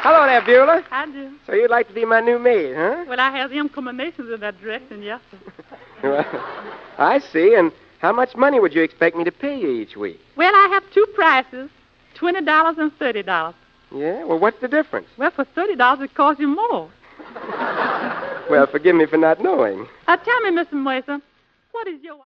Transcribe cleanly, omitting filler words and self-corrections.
Hello there, Beulah. I do. So you'd like to be my new maid, huh? Well, I have the inclinations in that direction, yes, sir. Well, I see. And how much money would you expect me to pay you each week? Well, I have two prices, $20 and $30. Yeah? Well, what's the difference? Well, for $30, it costs you more. Well, forgive me for not knowing. Tell me, Mr. Mason, what is your...